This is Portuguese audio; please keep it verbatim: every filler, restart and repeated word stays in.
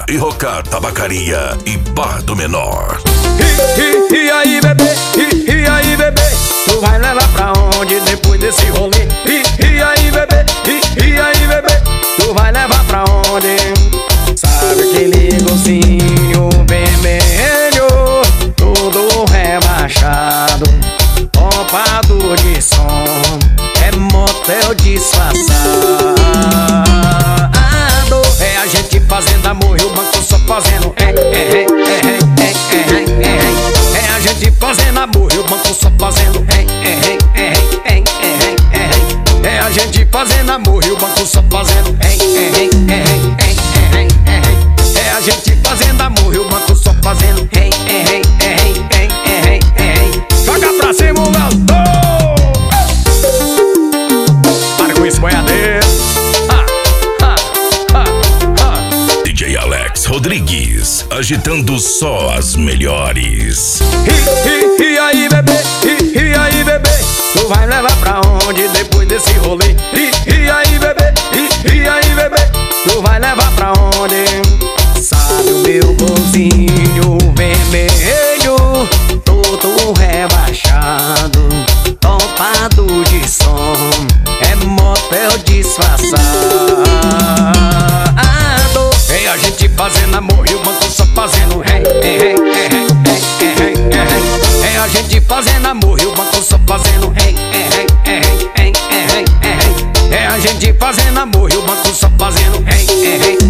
e Rocar Tabacaria e Bar do Menor. E, e, e aí, bebê? E, e aí, bebê? Tu vai levar pra onde depois desse rolê? E, e aí, bebê? E, e aí, bebê? Tu vai levar pra onde? Sabe aquele golzinho vermelho, todo rebaixado, topado de som, é motel disfarçado. É a gente fazendo amor e o banco só fazendo é, é, é, é, é, é, é, é. É a gente fazendo amor e o banco só fazendo é, é, é, é, é, é, é. É a gente fazendo amor e o banco só fazendo é, é, é, é, é. É a gente fazendo amor e o banco só fazendo hey, hey, hey, hey, hey, hey. Joga pra cima o Galdô. Para com isso, boiadeiro. D J Alex Rodrigues, agitando só as melhores. E, e, e aí, bebê? E, e aí, bebê? Tu vai levar pra onde depois desse rolê? E, e aí, bebê? E, e aí, bebê? Tu vai levar pra onde? Sabe o meu golzinho vermelho, todo rebaixado, topado de som, é motel disfarçado. É a gente fazendo amor e o banco só fazendo hey, hey, hey, hey, hey, hey, hey. É a gente fazendo amor e o banco só fazendo hey, hey, hey, hey, hey, hey, hey. É a gente fazendo amor e o banco só fazendo hey, hey, hey.